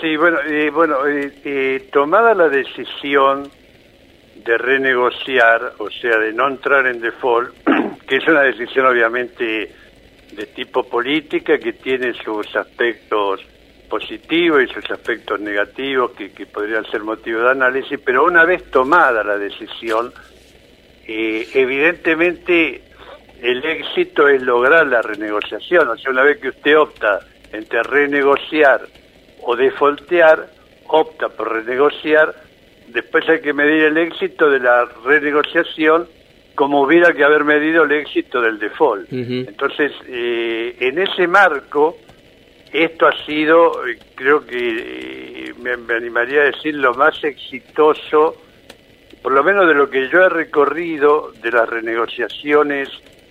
Sí, tomada la decisión de renegociar, o sea, de no entrar en default, que es una decisión obviamente de tipo política, que tiene sus aspectos positivos y sus aspectos negativos que podrían ser motivo de análisis, pero una vez tomada la decisión, evidentemente el éxito es lograr la renegociación. O sea, una vez que usted opta entre renegociar o defaultear, opta por renegociar, después hay que medir el éxito de la renegociación como hubiera que haber medido el éxito del default. Entonces, en ese marco, esto ha sido, creo que me animaría a decir, lo más exitoso, por lo menos de lo que yo he recorrido, de las renegociaciones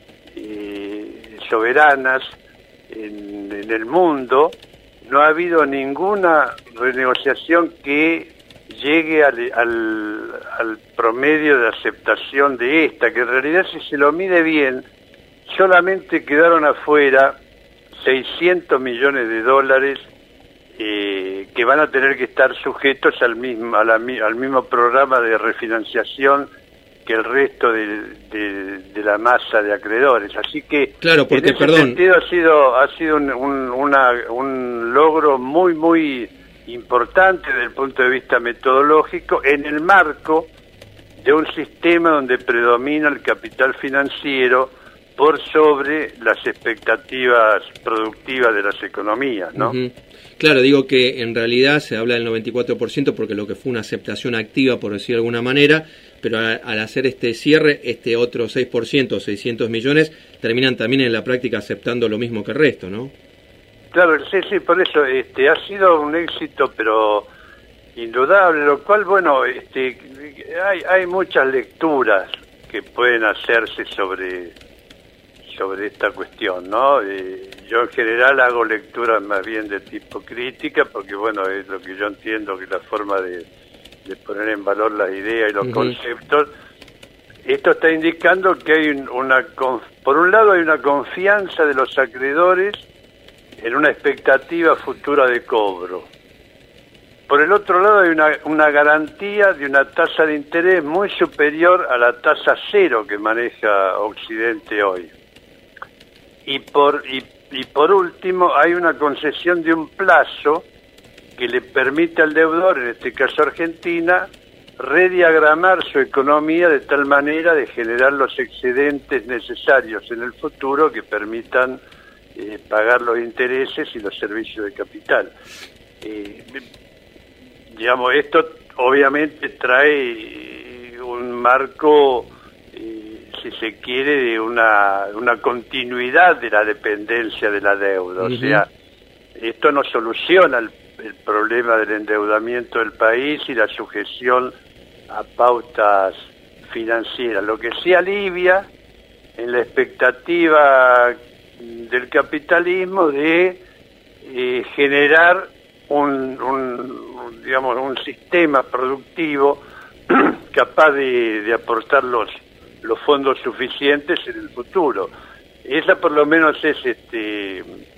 soberanas en el mundo. No ha habido ninguna renegociación que llegue al promedio de aceptación de esta, que en realidad, si se lo mide bien, solamente quedaron afuera 600 millones de dólares que van a tener que estar sujetos al mismo programa de refinanciación que el resto de la masa de acreedores. Así que, claro, porque, en ese sentido ha sido un logro muy importante desde el punto de vista metodológico, en el marco de un sistema donde predomina el capital financiero por sobre las expectativas productivas de las economías, ¿no? Claro, digo que en realidad se habla del 94% porque lo que fue una aceptación activa, por decir de alguna manera, pero al hacer este cierre, este otro 6%, 600 millones, terminan también en la práctica aceptando lo mismo que el resto, ¿no? Claro, sí, por eso ha sido un éxito, pero indudable, lo cual, bueno, hay muchas lecturas que pueden hacerse sobre esta cuestión, ¿no? Yo en general hago lecturas más bien de tipo crítica, porque bueno, es lo que yo entiendo que es la forma de poner en valor las ideas y los conceptos. Esto está indicando que hay por un lado hay una confianza de los acreedores en una expectativa futura de cobro. Por el otro lado hay una garantía de una tasa de interés muy superior a la tasa cero que maneja Occidente hoy. Y por último hay una concesión de un plazo que le permite al deudor, en este caso Argentina, rediagramar su economía de tal manera de generar los excedentes necesarios en el futuro que permitan pagar los intereses y los servicios de capital. Digamos, esto obviamente trae un marco, si se quiere, de una continuidad de la dependencia de la deuda. O sea, esto no soluciona el problema del endeudamiento del país y la sujeción a pautas financieras. Lo que sí alivia en la expectativa del capitalismo de generar un sistema productivo capaz de aportar los fondos suficientes en el futuro. Esa por lo menos es